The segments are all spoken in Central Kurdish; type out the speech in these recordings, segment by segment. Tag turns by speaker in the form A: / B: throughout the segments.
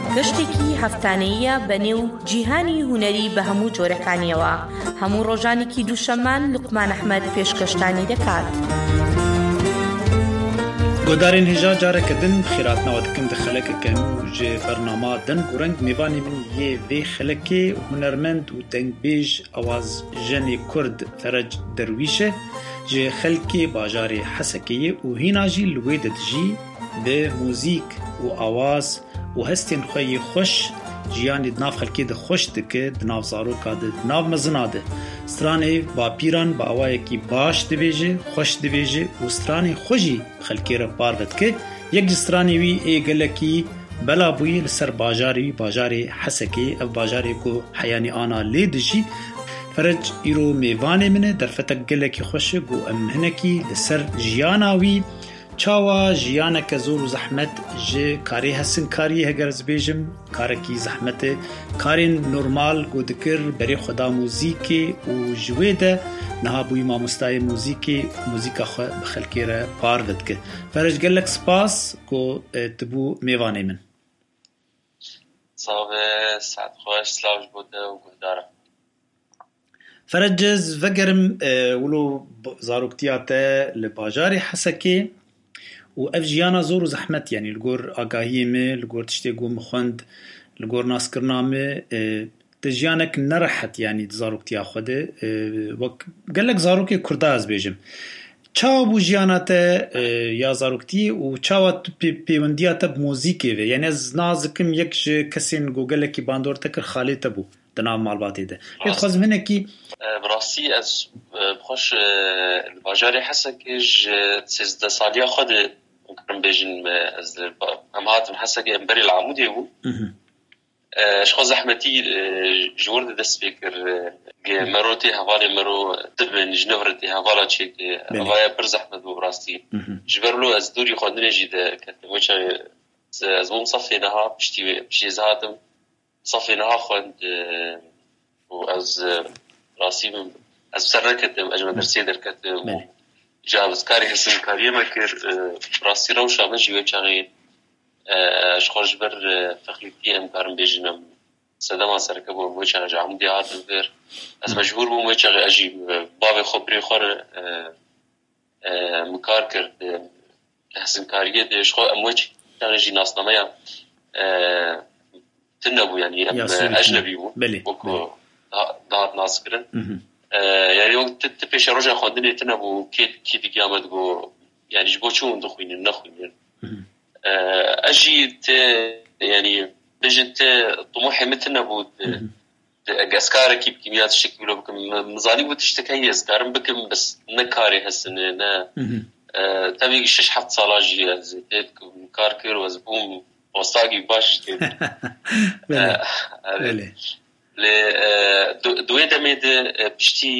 A: گەشتێکی هەفتانەیە بەنێو جیهانی هونەری بە هەموو جۆرەکانیەوە. هەموو ڕۆژانێکی دووشەمان لوقمان ئەحمەد پێشکەشتانی دەکات.
B: گۆدارên hêja careke din xêratnawa dikin di xelekeke nû ji bernama deng û reng mêvanê min yê vê xelekê hunermend û dengbêj awazjenê Kurd Ferec Derwîş e ji xelkê bajarê Hesekeyê û hîna jî li wê de dijî bi mûzîk û awaz û hestên xwe yê xweş jiyanê di nav xelkê de xweş dike, di nav zaroka de, di nav mezina de. Stranê bapîran bi awayekî baş dibêje, xweş dibêje û stranê xwe jî xelkê re par vedike. Yek ji stranê wî ê gelekî bela bûyî li ser bajarê wî, bajarê Hesekê, ev bajarê ku heyanî ana lê dijî. Ferec îro mêvanê min e, derfetek gelekî xweş e, got em hinekî li ser jiyana wî çawa jiyaneke zor û zehmet ji karê hesinkariyê heger ez bêjim, karekî zehmetê, karên normal got dikir berê xweda mûzîkê û ji wê de niha bûyî mamostayê mûzîkê, mûzîka xwe bi xelkê re par vedike. Ferec gelek spas ku tibû mêvanê min.
C: Savê, saet xweş, slav ji bo te û guhdar e.
B: Ferec ez vegerim wilo zaroktiya te li bajarê Hesekê û ev jiyana zor û zehmet, yanî li gor agahiyê me, li gor tiştê ku min xwend, li gor naskirina me, di jiyanek nerehet yanî di zaroktiya xwe de, wek gelek zarokê Kurda ez bêjim. Çawa bû jiyana te ya zaroktiyê û çawa tu pêwendiya te bi mûzîkê ve? Yani ez nazikim yek ji kesên ku gelekî bandor te kir xalê te bû di nav malbatê de. Lê dixwazim hinekî
C: bi rastî ez xweş li bajarê Hesekê ji 13 saliya xwe de kirim bêjin ez em hatim Hesekê em berê li Amûdê bû. Ji xwe zehmetî ji wir de dest pê kir mero tê hevalê mero dibin ji nivr tê hevala çêkê hevaya pir zehmet bû bi rastî. Ji ber lo ez dûrî xwendinê jî de ketim weça ez bûm safê niha piştî ez hatim safê niha xwend û ez rastî ez ser neketim ez ji medersê derketim û ji avizkarê hesinkariyê me kir rastî rewşa min jî wê çaxê ji xwe ji ber fexlîtiyê em karim bêjin em sedema sereke bûm wê çaxê ji Amûdê hatim vir ez mecbûr bûm wê çaxê ez jî bavê xwe birê xwe re min kar kir hesinkariyê de ji xwe em wê çaxê jî nasnameya tin nebû, yanî em ecnebî bû wekû dihat naskirin. Yani tu pêşa roja xwendinê tune bû kê digî me digo yani ji bo çi hûn dixwînin nexwînin. Ez jî tê yanî bêjin tê timûhê min tune bû ez karekî bikim ya tiştekî bilo bikim min zanî bû tiştek heye ez karim bikim bes ne karê hesinê ne tevî 6-7 sala jî ez tê dikim kar kir û ez bûm ostagî baş tê دوی دمه ده پشتی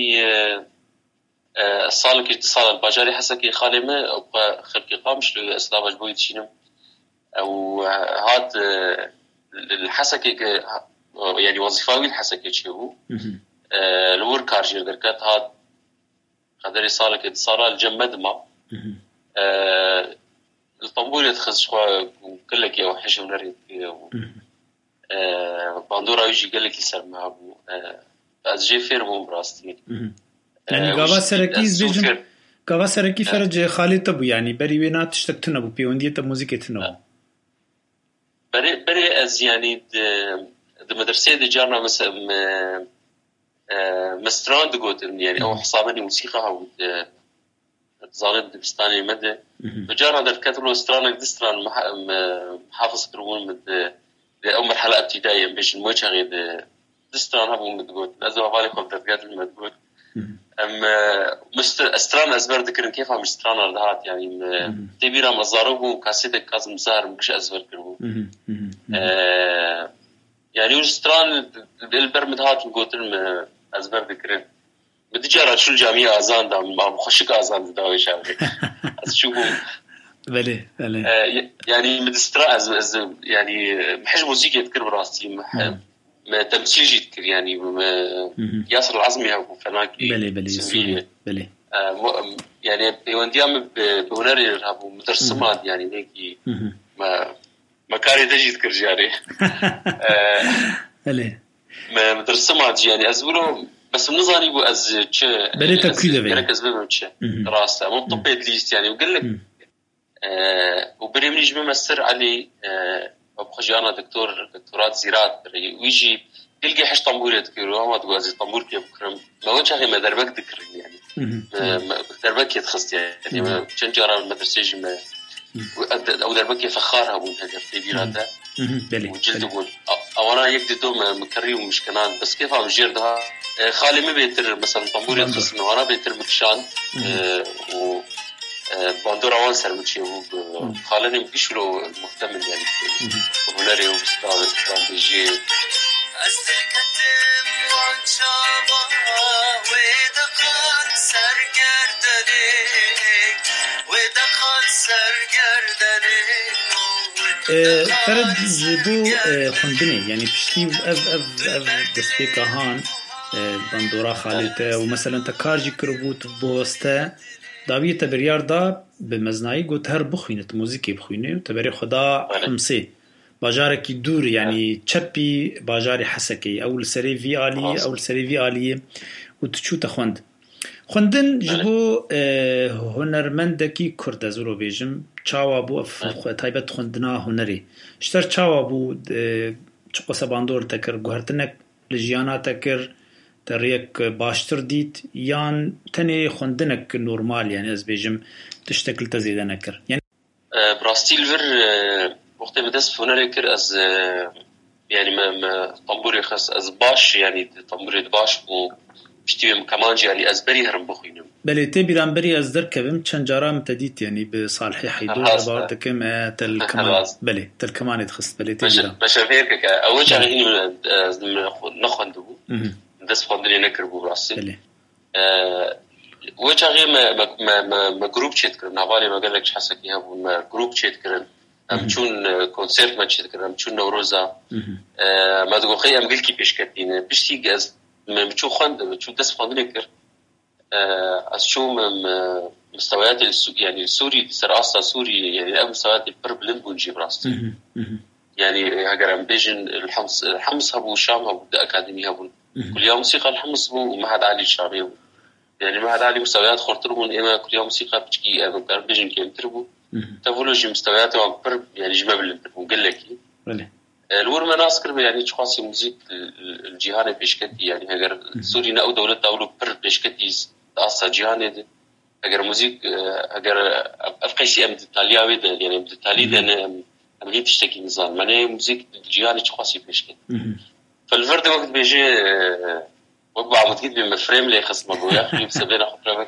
C: سال که سال باجاری حسکی خالمه و خلقی قامش له اسلام جبوی تشینم او هاد الحسكي يعني وظيفاوي الحسكي تشيو الور كارجر دركات هاد قدر يصالك اتصال الجمد ما الطنبور يتخذ شوى كلك يا وحش ونريد باندورا يجي قال لك يسر معه از جي فير بوم براستي
B: يعني قوا سركيز بيجن قوا سركي فرج خالي تبو يعني بري وينا تشتكتنا بو بيونديه تب موسيقتنا
C: بري از يعني د مدرسه د جارنا مستران دغوت يعني او حسابني موسيقى او ظالم دبستاني مده جارنا دركتلو استران دستران محافظ كرون مد أول مرحلة ابتدائية بيش الموجة دستران هبو مدقود لازم أبالي خوب درجات المدقود استران أزبر ذكرن كيف هم استران أردهات يعني تبيرا مزاروه كاسيدك كازم زهر مش أزبر كرهو يعني استران البرمدهات نقوتن أزبر ذكرن بدي جارة شو الجامعة أزان دا مخشك أزان داوي شاوي أشوفه
B: بله
C: يعني مدسترا يعني محج موسيقى يذكر براسي ما تمثيل يذكر يعني ياسر العظمي هو فناكي
B: بله
C: يعني بيونديام بهنري هو مترسمات يعني هيك ما مكاري تجي تكرج يعني ما مدرسة يعني أزولو بس منظاني بو أز تشا
B: بريتا كده بيه
C: ركز بيه تشا راسه مو طبيت ليست يعني وقال لك وبريمنيج بمستر علي بخجي أنا دكتورات زراعة ويجي يلقي حش طنبور تذكره هو تقول زي طنبور كيف بكرم ما وجه غير ما دربك ذكر يعني ما دربك يتخص يعني ما شنجرة المدرسة جمع أو دربك يفخرها بون هذا في بيراده وجلده بون أو أنا يقدر مكري ومش كنان بس كيف عم جير ده خالي ما بيتر مثلا طنبور يتخص إنه أنا بيتر مكشان و باندور أول سر متشي خالني مبيش له مهتم يعني وهنري وبستان بيجي أستكتم وانشابا ودخل سرگردني
B: فرد جبو خندني يعني بشتي اف دستيكا هان باندورا خالته ومثلا تكارجي كربوت بوسته داوی تبریار دا به مزنایی گوت هر بخوینه موزیکی بخوینه و تبری خدا حمسی باجاره کی دور یعنی چپی باجاری حسکی اول سری وی آلی و تچو تخوند خوندن جبو هنرمندکی کرد از رو بیجم چاوا بو تایبت خوندنا هنری شتر چاوا بو چقصه باندور تکر گوهرتنک لجیانا تکر تريك باشتر ديت يان تاني خوندنك نورمال يعني از بيجم تشتكل تزيدا نكر يعني
C: براستيل فر وقت بدس فونريكر از يعني ما طنبوري خاص از باش يعني طنبوري باش و بشتيم كمانجي يعني از بري هرم بخوينم
B: بلي تبي بري از دركبم چنجارا متديت يعني بصالحي حيدو باردكم تل كمان بلي تل كمان يتخص بلي تبي
C: مش فيك اول شيء هني نخندو دس فاندلي نكربو براسي وجه غير ما جروب تشيت كرنا بالي ما قال لك حسك يهبو ما جروب تشيت كرن ام تشون كونسيرت ما تشيت كرن ام تشون نوروزا ما تقول خي ام قلكي بيش كاتين بيشتي جاز ما بتشو خند بتشو دس فاندلي كر شو مستويات يعني السوري سراسة سوري يعني ابو مستويات البربلين بونجي براسي يعني هاجر ام بيجن الحمص هبو شام هبو اكاديمي هبو كل يوم موسيقى الحمص بو ومعهد عالي الشعبي يعني معهد عالي مستويات خورتربون إما كل يوم موسيقى بتشكي أنا بيجن كيم تربو تفولوجي مستويات وعبر يعني جماب اللي تربو قل لك الور مناس كرب يعني تخاصي موسيقى الجهاني بيشكتي يعني هجر سوري نأو دولة دولة بر بيشكتي أصلا جهاني ده هجر موسيقى هجر أفقيسي أمد إيطاليا وده يعني أمد إيطالي ده أنا أمغيت تشتكي نظام معناه موسيقى الجهاني تخاصي بيشكتي فالفرد وقت بيجي وقبع متجد بمفريم لي خص مقويا خلي بسبينا خطرة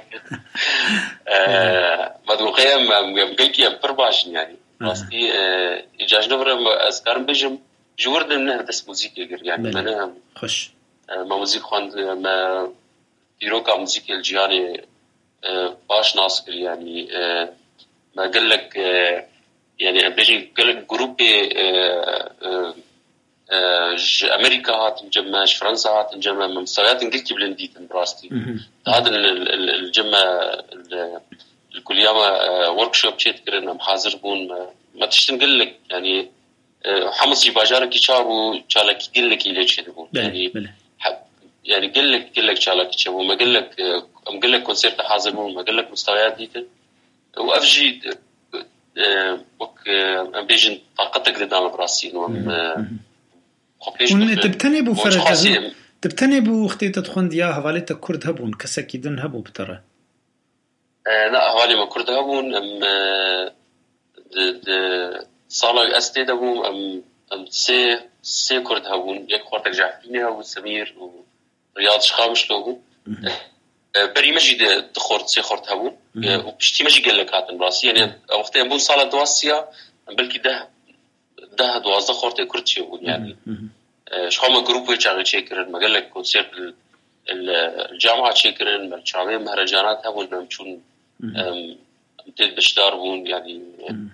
C: ما دو قيام مقلكي برباشن يعني راستي إجاج نفر أذكار بيجم جورد منه دس موسيقى يعني منها
B: خش
C: ما موسيقى خواند ما ديروكا موسيقى الجياني باش ناسكر يعني ما قال لك يعني بيجي قال لك جروبي أمريكا هات نجمعش فرنسا هات نجمع مستويات انجلتي بلنديتن براستي هذا الجمع الكلية وركشوب شيت كرنا محاضر بون ما تشتنقل لك يعني حمصي باجارك يشابو شالك يقول لك يليش يدبون يعني قل لك شالك يشابو ما قل لك أم قل لك كونسيرت حاضر بون ما قل لك مستويات ديتن وأفجي وك أم بيجن طاقتك قدام براسي
B: تبتني بو فرج تبتني بو اختي تدخل ديا هواليتا كرد هبون كساكيدن هبو بترى
C: لا هوالي ما كرد هبون ام صالة استيد هبون ام سي كرد هبون يك خورتك جعفيني هبو سمير ورياض شخامش لهو بري مجي دخورت سي خورت هبون وبشتي مجي قال لك هاتن براسي يعني وقت يبون صالة دواسيا بلكي ده دوازده خورتي كرد هبون يعني شخوما جروب يشغل شيكرن ما قال لك كونسيرت الجامعة شيكرن مالشامية مهرجانات هبون نمشون امتد بشدار بون يعني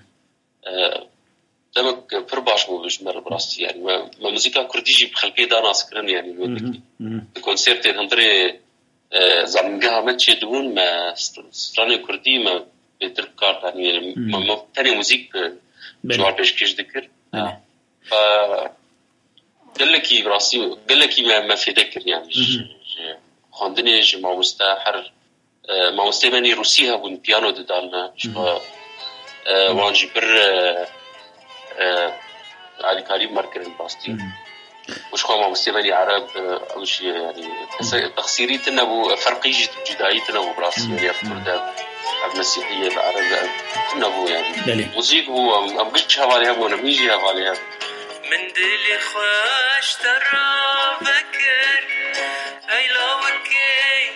C: دمك برباش بو بجمر براستي يعني ما موسيقى كرديجي بخلقية دانا سكرن يعني الكونسيرت هندري زمنقها ما تشيدون ما ستراني كردي ما بيترك كارت يعني ما تاني موسيقى جوار بيشكيش ذكر قال لك براسي قال لك ما في ذكر يعني خاندني مع مستحر مع مستمني روسيها والبيانو دالنا شو وانجي بر علي كريم مركز باستي وش خا مستمني عرب او شيء يعني تخسيريتنا ابو فرقيه جدايتنا ابو براسي يعني فرد المسيحيه العرب ابو يعني موسيقى هو ام قش حواليها ونميجي حواليها من دلي خوش ترى فكر اي لو كي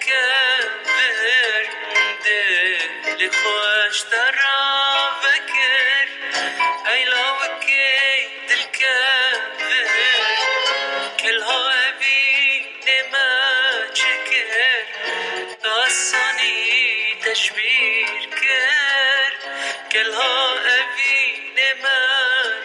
C: الكبر من دلي خوش ترى فكر اي لو كي الكبر كلها بين ما شكر تصني تشبير كر كلها بين ما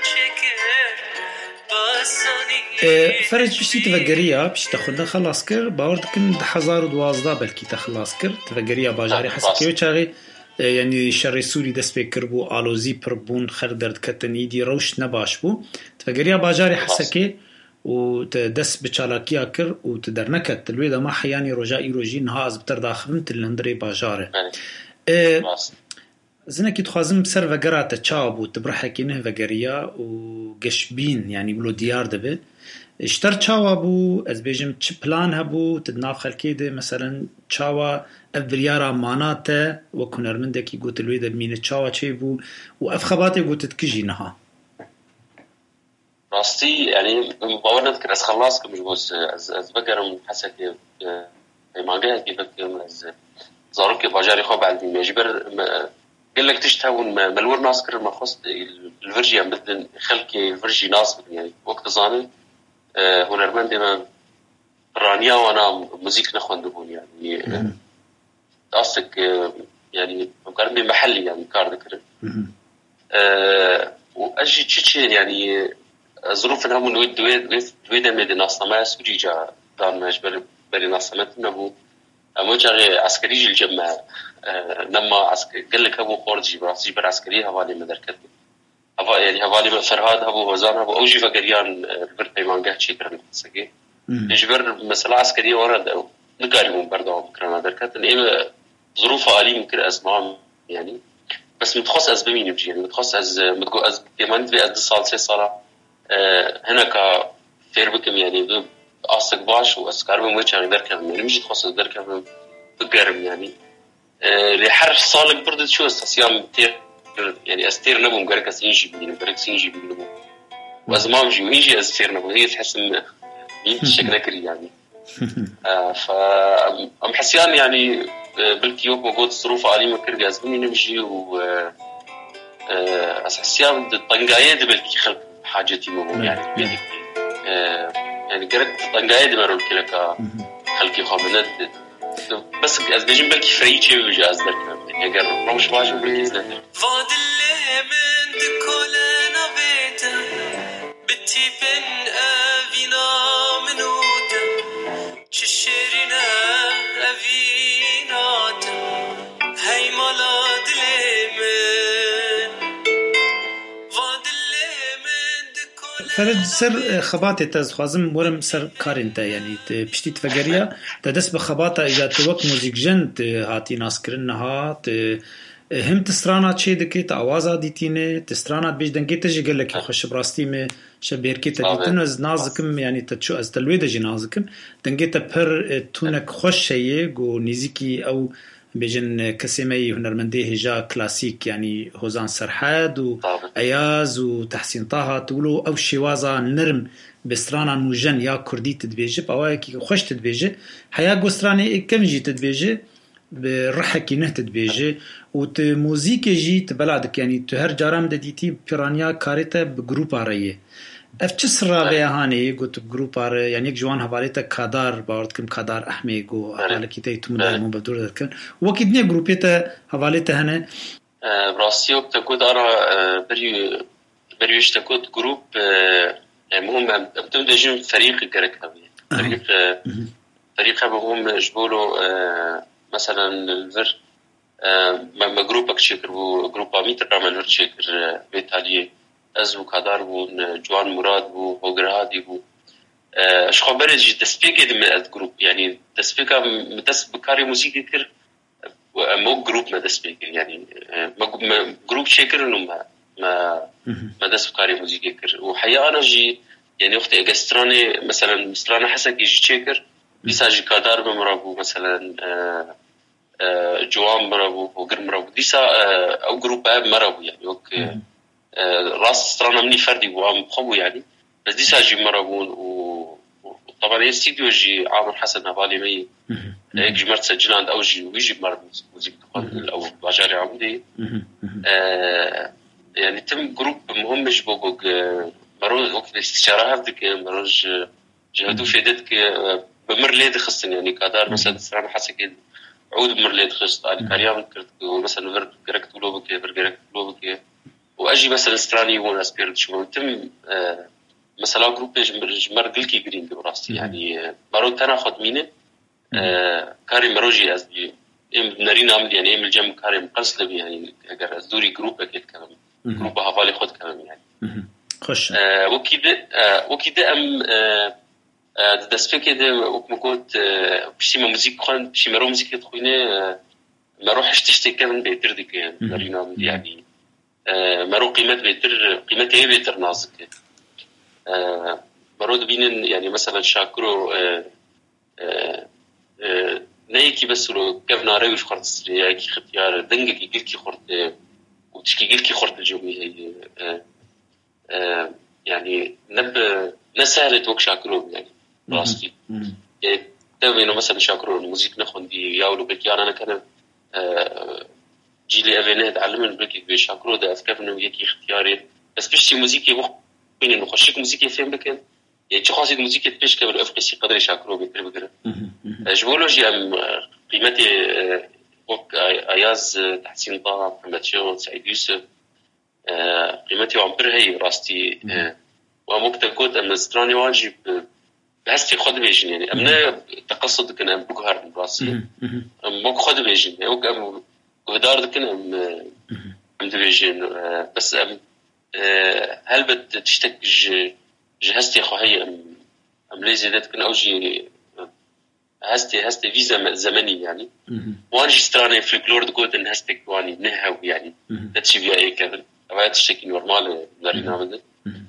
B: فرج بشتی تفجریا بشتی خود خلاص کر باورد کن 2012 بلکی تخلاص کر تفجریا باجاری حسکیو چاقی یعنی شر سوری دست بکر بو آلوزی پر بون خردرد کتنی دی روش نباش بو تفجریا باجاری حسکی و دست بچالاکیا کر و تدر نکت تلوی دا ما حیانی رجائی روژی نها از بتر داخلن تلندری باجاره زنکی تخوازم سر وگرات چابو تبرحکی نه وگریا و گشبین یعنی بلو دیار دبه اشتر چاوا بو از بیجم چه پلان هبو تدناف خلکی ده مثلا چاوا افریارا ماناته و کنرمنده کی گوت لوی ده مینه چاوا چه بو و افخباته گوت تکجی نها
C: راستي يعني باور نذكر از خلاص كم جوز از بقرم حسك ما جاء كيف از زاروك باجاري خو بعد يجبر قال لك تشتهون ملور ناسكر ما خص الفرجي مثل خلقي الفرجي ناس يعني وقت زاني هنرمند ما رانيا وانا موسيقى نخوندبون يعني قصدك يعني مقارنة محلي يعني كار ذكر واجي تشي يعني ظروفنا هم دويدا مدينة صناعة سوريا دان مجبر بري نصمتنا بو موجه عسكري الجماعة لما عسكري قال لك ابو خارجي براسي برعسكري هوالي مدركت يعني هوالي فرهاد ابو وزان ابو اوجي فقريان البرتي مانجه شي كرن سكي يجبر مثلا عسكري ورد نقاربون برضه بكرنا دركت الايه ظروف عالي ممكن اسمعهم يعني بس متخصص از بمين بجي يعني متخصص از متقو از بيمانت في از سال 3 سنه هناك فيربكم يعني أصدق باش وأسكار بموجه دركم يعني مش تخصص دركم بقرب يعني لحرف صالك برضه شو استسيام تير يعني أستير نبوم قرك سينجي بيني قرك سينجي بيني وأزمام جي ويجي أستير نبوم هي تحس إن شكل كري يعني فأم حسيان يعني بالكيوك موجود ظروف عالية كردي أزمني نمشي و أسحسيان الطنقاية بالكي خلق حاجتي مو يعني يعني قرأت طنقاية دمروا كلك خلقي خامنات بس از بيجن بالكي فريتشي وجاز بالك يعني قرر مش باش بالكي زلنا فاد اللي من دكولنا بيتا بتي بن أفينا منوتا تشيرنا أفيناتا هاي مالا
B: فرد سر خباته تزخوازم ورم سر کارنته یعنی پشتی تفگریا تدس بخباته اذا توک موزیک جن هاتی ناس کرن هات هم تسترانا چه دکی تا آوازا دیتینه تسترانا بیش دنگی تجی گلک خوش براستی می شبیر کی تدیتن از نازکم یعنی تچو از تلوید جی نازکم دنگی تا پر تونک خوش شیه گو نیزیکی او بيجن كسمي هنرمندي هجا كلاسيك يعني هوزان سرحاد وأياز وتحسين طه تقولوا أو شوازا نرم بسترانا موجن يا كردي تدبيجي بأواكي خوش تدبيجي حيا قستراني كم جي تدبيجي برحكي نه تدبيجي وتموزيكي جي تبلادك يعني تهر جارام دديتي بيرانيا كاريتا بجروبا رأيه افتش راغي هاني قلت بجروب يعني جوان هواليتا كادار باوردكم كادار احمي جو هوالكي تيتمون مو بدور ذكر وكيدني جروبيتا هواليتا هنا
C: براسيو بتكود ارا بريوش تكود جروب المهم بتبدا جيم فريق كركبي فريق هم جبولو مثلا الفر ما جروبك شكر جروب ميتر عمل شكر بيتالي أزو كادار بون جوان مراد بو هوغرهادي بو شخبر جي دسبيك من الجروب يعني دسبيك مدس بكاري موسيقى كر مو جروب ما دسبيك يعني ما جروب شكر إنه ما دس بكاري موسيقى كر وحقيقة أنا جي يعني وقت إجستراني مثلا مسترانا حسك يجي شكر بيساجي كادار بمرابو مثلا جوان مرابو هوغر مرابو ديسا أو جروب مرابو يعني وك راس سترانا مني فردي وعم بخبو يعني بس دي ساجي مرابون وطبعا هي استديو جي عامر حسن هبالي مي هيك جمرت سجلان أو جي ويجي مرة موسيقى تقول أو باجاري عمودي يعني تم جروب مهم جبوك مروج وقت الاستشارة هفدك مروج جهدو فيدتك بمر ليد خصن يعني كادار مثلا سترانا حسن كده عود بمر ليد خصت على كاريام كرت مثلا فرد جركت لوبك برجركت لوبك واجي مثلا استراني وناس بيرد شو تم مثلا جروب جمر قلكي جرين براسي يعني مرو تناخد مينه كاري مروجي ازدي نارين عمل يعني ايم الجم كاري مقصلب يعني اگر ازدوري جروب اكيد كلام جروب هفالي خد كلام يعني
B: خش
C: وكده ام دسفك ده وكمكوت بشي موسيقى خان بشي مرو موسيقى تخوينه ما روحش تشتي كمان بيتردك نارين عمل يعني مرو قيمتها بيتر نازك مرود بينن يعني مثلا شاكرو نايكي بس لو كيفنا راوي خرط سرياكي ختيار دنجك يقلكي خرط وتشكي يقلكي خرط الجومي هي يعني نسهلت وك شاكرو يعني راستي يعني تبينو مثلا شاكرو الموسيقى نخون دي ياولو بكي أنا كان جيلي أبينه تعلمن بلكي بيشاكرو ده أفكار إنه يكي اختياري بس بيشتي موسيقى بين إنه خشيك موسيقى فين بكن يعني شخصي موسيقى بيش قبل أفكسي قدر يشاكرو بيتر بكرة جبولوجي أم قيمتي وق أياز تحسين طه محمد شاون سعيد يوسف قيمتي وعمبر هي راستي ومكتب كود أم استراني واجب بحسي خد بيجن يعني أمنا تقصد كنا أم بقهر راسي أم خد بيجن يعني وق أم ودار كنا أم دبيجن بس أم هل بتشتك جهزتي خهية أم ليزي ذات كنا أوجي هستي فيزا زمني يعني وانجي استراني فلكلور دكوت إن هستك واني نهو يعني تتشي بيا إيه كذا أوقات تشتكي نورمال نارينا عمده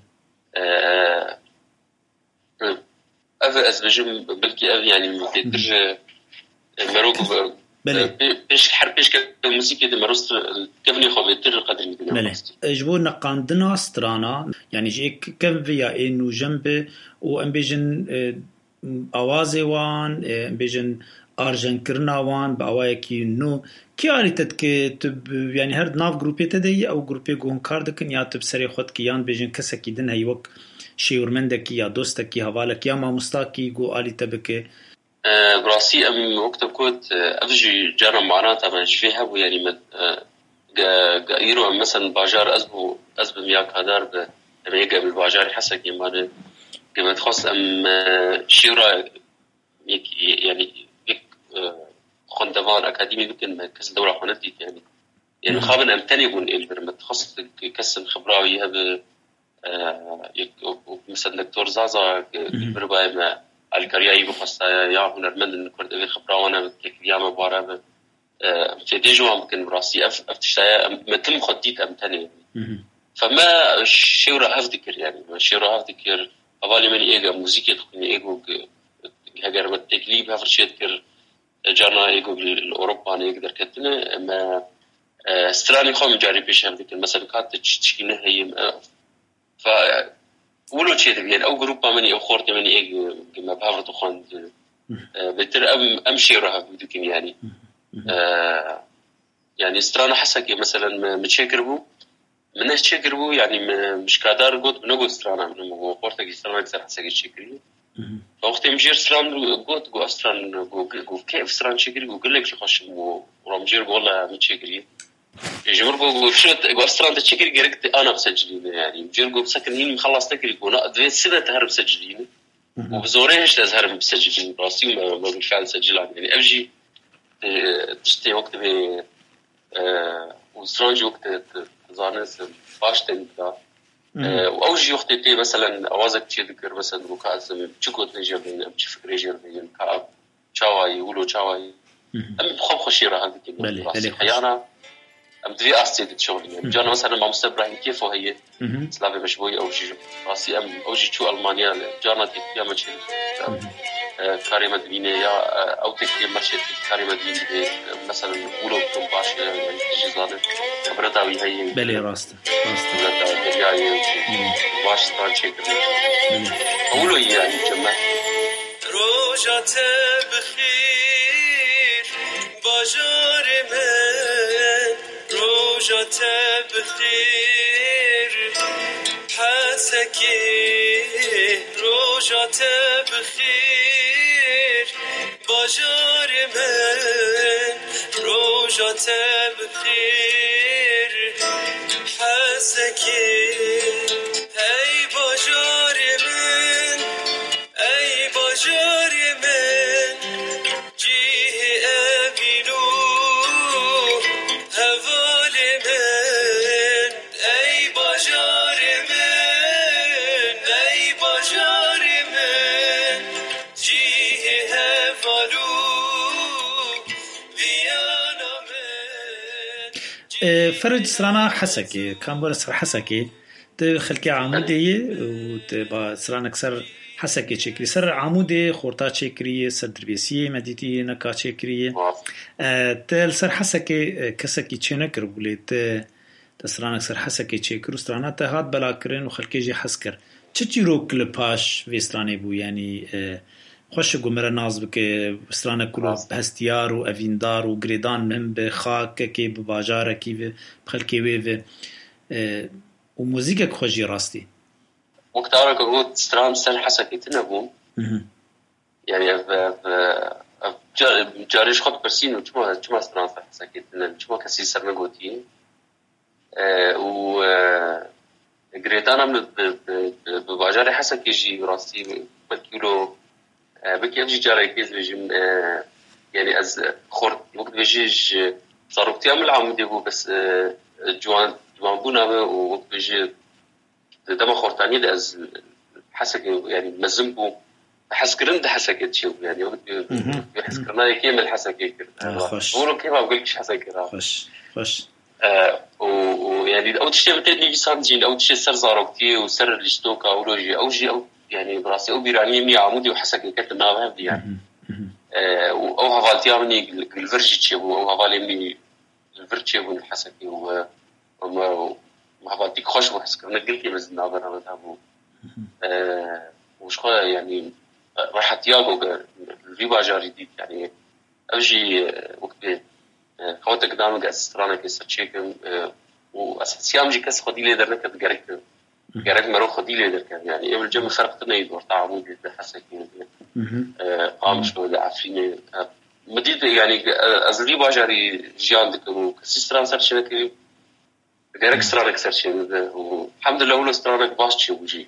C: أفا أزبجم بلكي أف يعني متدرج مروق بيش حرب بيش كموسيقى دي مروست كفني خبيتر قدر مدينة
B: بله جبونا قاندنا سترانا يعني جيك كم فيا إنه جنبه وأنبيجن آوازي وان أنبيجن أرجن كرنا وان بأوايكي إنه كياري تدك تب يعني هرد ناف جروبي تدي أو جروبي جون كاردكن يا تب سري خد كيان بيجن كسكي دن هيوك شيورمندك يا دوستك يا هوالك يا ما مستاكي جو آلي تبكي
C: براسي أم وقتها كنت أفجي جانا معنا طبعا فيها ويعني مد قايرو مثلا باجار أزبو مياك هدار بميقى بالباجار حسك يمان قمت خاص أم شيورا يعني يك خندمان أكاديمي يمكن كسر دورة خونتي يعني خابن أمتني يقول إلبر متخصص كسر خبرة ويها مثلا دكتور زازا برباي ما الكارياي بخصة يا هنرمند نكرد أبي خبرة وأنا بتكلم مباراه في ديجو ممكن براسي أفتشتها متم خديت أمتني فما شيورا هفذكر يعني ما شيورا هفذكر أولي مني إيجا موسيقى تكوني إيجو هجر بتكليب هفرشيت كر جانا إيجو بالأوروبا أنا يقدر كتنا ما استراني خام جاري بيش هفذكر مثلا كانت تشكينه هي ف ولو شيء يعني أو جروبا مني أو خورتي مني إيه كما بهافرت وخان بتر أمشي راه بدكين يعني يعني استرانا حسك مثلا متشكربو مناش تشكربو يعني مش كادر قد بنقول استرانا من خورتك استرانا كسر حسك الشكري فوقت مجير استران قد جو استران جو كيف استران شكري جو قل لك شو خش ورمجير والله متشكري جمهور جو شوت جو استران تشكري جركت أنا بسجلين يعني مجير جو بسكنين مخلص تكري جو دوين سنة تهرب سجلين وبزوريش تظهر بسجلين راسي ما بالفعل سجلان يعني أبجي تشتي وقت به وسترانج وقت زانس باش تنتا وأوجي وقتي مثلا أوازك شيء ذكر مثلا وكأزم شكوت نجابين أم شفكر يجربين كأب شاوي يقولوا شاوي أم بخوف خشيرة هذا كده حيانا أم تبي أستيد شغلي يعني جانا مثلا مع مستبرهين كيف وهي سلافي مشبوي أوجي راسي أم أوجي شو ألمانيا جانا تيجي ماشي كاري مدينة يا أو تكتي ماشي كاري مدينة مثلا يقولوا بتنباش يعني تيجي زانه خبرتها هي
B: بلي راسته
C: دریای واشتان چکر اولو يعني جمع روجات بخير باجار من روجات بخير حسكي روجات بخير باجار من روجات بخير حسكي أي بجار من أي بجار من جيه أبيلو هفال من أي بجار من أي بجار من جيه هفالو بيانا من
B: فرج سرانا حسكي كان برسر حسكي خلكي عمودي وتبا سرانا كسر حسكي تشكري سر عمودي خورتا تشكري سر دربيسي مديتي نكا تشكري تل سر حسكي كسكي تشنكر بوليت تسرانا سر حسكي تشكرو سرانا تهات بلاكرن وخلكي جي حسكر تشيرو كلباش في سراني بو يعني خوش گمره ناز بکه سرانه کلو هستیار و اویندار و گریدان مهم به خاک که به باجاره کی و بخلکی و موزیک خوشی راستی
C: وقتها که سترام سر حسكي تنبو يعني جاريش خد برسينو چما سترام سر حسكي تنبو چما كسي سر نگوتي و گریدان هم بباجاره حسكي جي راستی بكيلو بكي أجي جاري كيز بيجي يعني از خورد وقت بيجيج صاروكتي عمل عمودي هو بس جوان بونا وقت بيجي دم خورتاني ده از حسك يعني مزمبو حسكرن ده حسك تشيو يعني وقت بيحسكرنا يكمل حسك بقولوا كيف أقولكش حسك
B: خوش
C: ويعني أول شيء بتدني جسانجين أول شيء سر صاروكتي وسر الاشتوكا أولوجي أو يعني براسي أو بيراني مني عمودي وحسك كت النابه بدي يعني أو هفالتي مني الفرجي تشيبو أو هفالي مني الفرجي تشيبو حسك وما هفالتي خوش وحسك أنا قلت بس النابه أنا بتابو وش خا يعني راح تياجو الريبا جاري دي يعني أجي وقت خواتك دامك أسترانا كيس تشيكم وأساسيام جي كاس خدي لي درنا كتجرك جرك مرو خدي لي درك يعني قبل جم فرقتنا يدور تعامل حسك قامش ولا عفيني مديد يعني أزلي باجري جيان دكتور كسيستران سرشنك جرك استرانك سرشن والحمد لله ولا استرانك باشتي وجي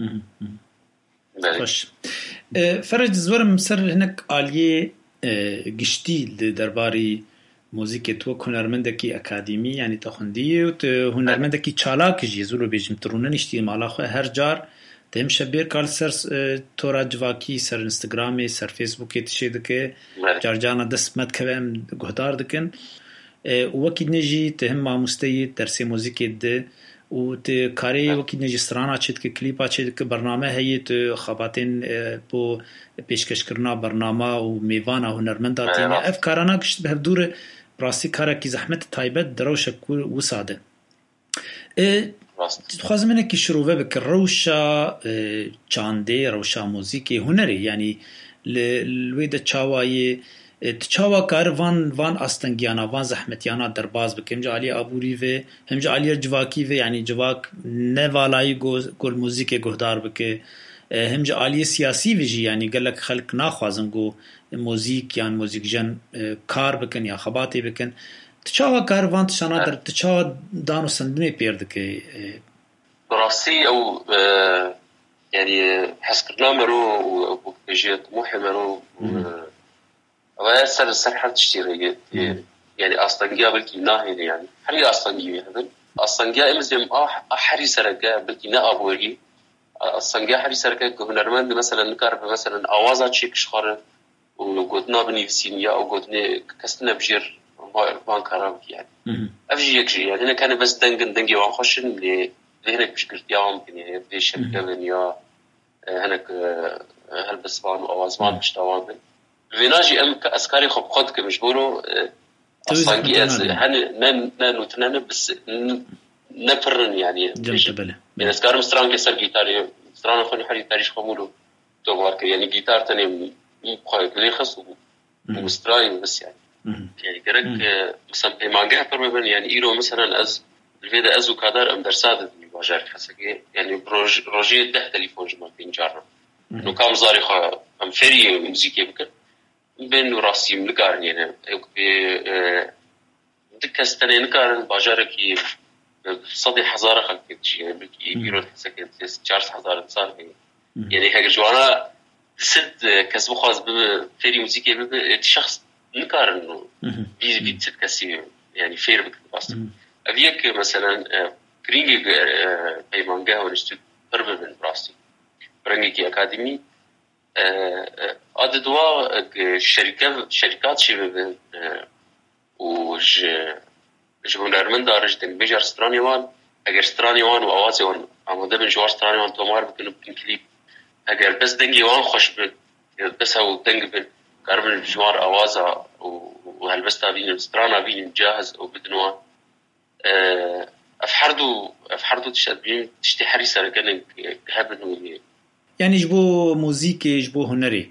B: خوش فرج زورم سر هناك عالیه گشتی درباری موزیک تو هنرمندکی اکادمی یعنی تخوندیه و هنرمندکی چالاک جی زولو بیجم ترونه نشتی مالا خو هر جار تهم شبیر کال سر تورا جواکی سر انستگرامی سر فیسبوکی تشی دکه جار جانا دست مد کوام گهدار دکن وکی نجی تهم ماموستی درس موزیک ده و ت کاری وکی نجی سرانا چید که کلیپا چید که برنامه هایی تو خباتین بو پیشکش کرنا برنامه و میوانا هنرمنداتی اف کارانا کشت به دور براستی کارا کی زحمت تایبت دروش کول وساده خوازم منه کی شروع بک روشا چانده روشا موزیکی هنری یعنی لوید چاوای تچاوا کار وان استنگیانا وان زحمتیانا درباز بکم جالی ابوری و هم جالی جواکی و یعنی جواک نوالای گل موزیک گهدار بک هم جالی سیاسی وجی یعنی گلک خلق ناخوازن گو موزیک یعنی موزیک جن کار بکن یا خباتی بکن تچاوا کار وان تشانا در تچاوا دانو سندمه پیردکه
C: براسي او يعني حسكرنا مرو وبيجي طموحي مرو ويسر السرحة تشتري يعني أصلا قابل كي ناهي يعني حري أصلا جيبي هذا الصنجة إمزم أحري سرقة بكنا أبوري الصنجة حري سرقة كهنرمند مثلا نكارب مثلا أوازات شيك شخارة وقدنا بنفسين يا أو قدنا كستنا بجير ما كرام يعني أفجي يكشي يعني أنا كان بس دنجي وانخشن لهناك مش قلت يوم يعني بديش كلن يا هناك هالبسمان وأوازمان مش توابن فيناجي أم كأسكاري خب خد كمش بقولوا الصنجة هن نتنان بس نفرن يعني
B: جمتبله
C: يعني أسكار مستران كسر جيتاري مستران خوني حري تاريخ خمولو توغارك يعني جيتار تاني مقايق ليخص ومستراين بس يعني كرك مثلا بمانجا فرمبن يعني إيرو مثلا الفيدا أزو كادر أم درساد بواجار حسكي يعني روجي ده تليفون جمال بينجارنا إنه كام زارخة أم فري موسيقى بكر بين راسي ملقارن يعني دكستني نقارن بواجاركي صدي حزارة خلقت شيء بكي إيرو حسكي تجارس حزارة صار يعني هاجر جوانا سد كسب خاص بفري موسيقى بكر شخص نقارن بيت ست كسي يعني فير بكر باست أبيك مثلا كرينجي بيمانجا ونشتو قرب من براستي برنجي أكاديمي أدوا شركات شباب هنرمند دارج دن بيجار سترانيوان اگر سترانيوان وأوازيوان عموده بن جوار سترانيوان تومار بكنو بكن كليب اگر بس دنگي وان خوش بس هاو دنگ بن كاربن جوار أوازا وهالبستا بين سترانا بين جاهز او بدنوان افحردو تشد بين تشتي حريصة لكن هبنو
B: يعني جبو موزيكي جبو هنري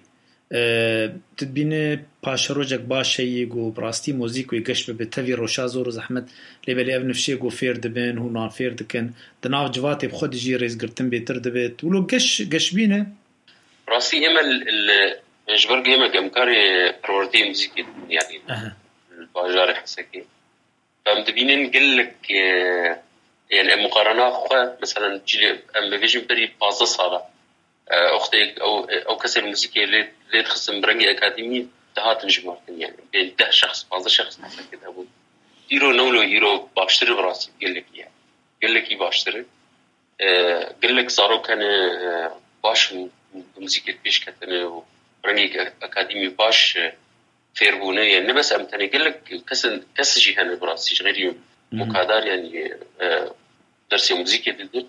B: تدبين پاشروجك باشي جو براستي موزيكو يقش بتفي روشا زور زحمت لبالي ابن فشي جو فير دبن هو نان فير دكن دناف جواتي بخود جي ريز قرتن بيتر دبت ولو قش بينه
C: براستي اما جبرق اما قمكاري پروردي موزيكي يعني الباجاري حسكي فمدبينين قلك يعني مقارنة أخوة مثلا جيلي أم بيجي بري 15 صالة أختي أو كسر موسيقى اللي تخصم برنجي أكاديمي تهات نجمعتن يعني بين 10 شخص 15 شخص مثلا كده أبو هيرو نولو هيرو باشتري براسي قال لك باشتري قال لك صاروا كان باش موسيقى بيش كتن برنجي أكاديمي باش فيربونه يعني بس أمتني قال لك كسر جهان براسي غير مقادر يعني درس موسيقى دل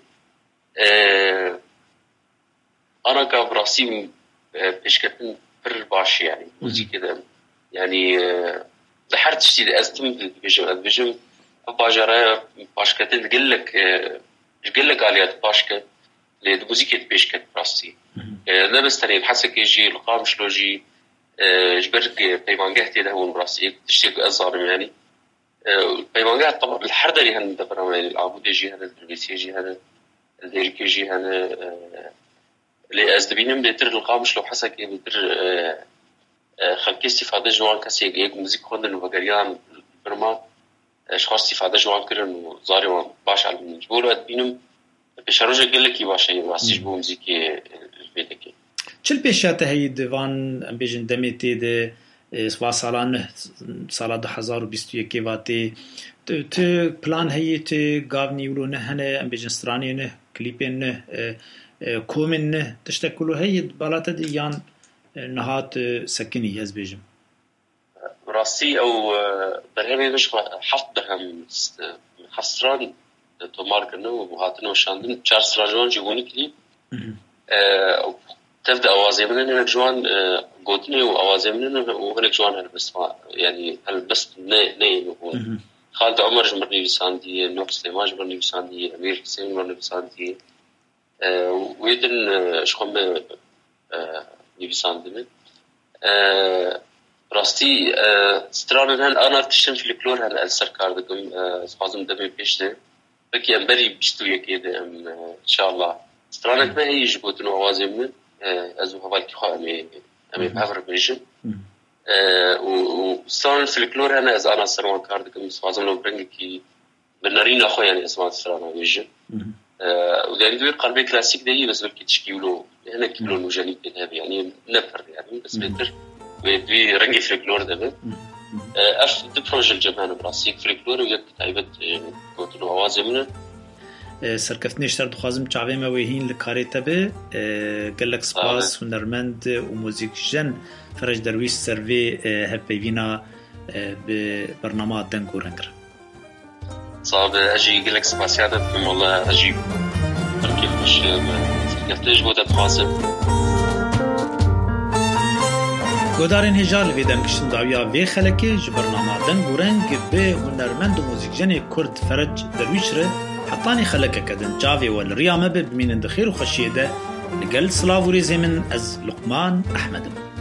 C: أنا كبراسي بيشكتن بر باش يعني موسيقى ده يعني زحرت شيء أستم بيجم باجرة باشكتن قال لك عليها باشكت لموسيقى بيشكت براسي لا بس تاني الحسك يجي القامش لوجي جبرك بيمانجهتي ده هو براسي تشتغل أزار يعني بيمانجهت طبعا الحردة اللي هندبرهم يعني العبود يجي هذا التربيسي يجي هذا الديرك يجي هذا اللي أزدبينهم بيتر القامش لو حسك بيتر خلقي استفادة جوان كسي يجيك موسيقى خندن وبقريان برما أشخاص استفادة جوان كرن وزاري وان باش على المجبور أدبينهم بشروجة قل لك يباشا يباسي جبو موسيقى البيتك
B: چل پیشاته هی دیوان بیجن دمیتی ده سوا سالانه سال 2021 واتی تو پلان هی تو گاونی ولو نه هنه بیجن سترانی نه کلیپین نه کومن نه تشتکلو هی بالات دیان نهات سکنی از بیجم
C: راسي او برهمي مش حفظ برهم حسران تومار كنو وهاتنو شاندن تشارلز راجون جوني كليب تبدأ أوازي مننا جوان قوتني وأوازي مننا وهناك جوان هالبسمة يعني هالبس ناي هون خالد عمر جمرني بساندي نوح سليمان جمرني بساندي أمير حسين جمرني بساندي ويدن شخم بساندي راستي سترانن هن أنا تشتم في الكلور هن السركار دكم سبازم دمي بيشته بكي أمبري بيشتوي كده إن شاء الله سترانك ما هي يجبوتن أوازي من أزو هوالكي خا أمي بهفر بيجن وستران في الكلور هن أز أنا سروان كار دكم سبازم لو برنجكي بنارين أخو يعني اسمه ستران بيجن ولأن دوي قلبي كلاسيك ده بس بلكي تشكيلو هنا كيلو نوجاني كده يعني نفر يعني بس بيتر دوي رنجي في الكلور ده اف دو بروجه الجبهان براسي فلكلور ويك تايبت كوتلو اوازي منه
B: سرکفتنیشتر دخوازم چاوه موهین لکاری تبه گلک سپاس هنرمند و موزیک جن فرج درویش سروی هپیوینا به برنامه دنگ و رنگر
C: صعب اجي گلک سپاسیادت بیم والله اجي بركي خوش سرکفتنیش بوده دخوازم
B: گودارین هجال ویدم کشتن دعویا وی خلکی جبرنامه دنگ و رنگ به هنرمند و موزیک جن کرد فرج درویش ره حطاني خلك كدن جافي والريامة بمين اندخير وخشيده لقل صلاف وريزي من أز لقمان أحمد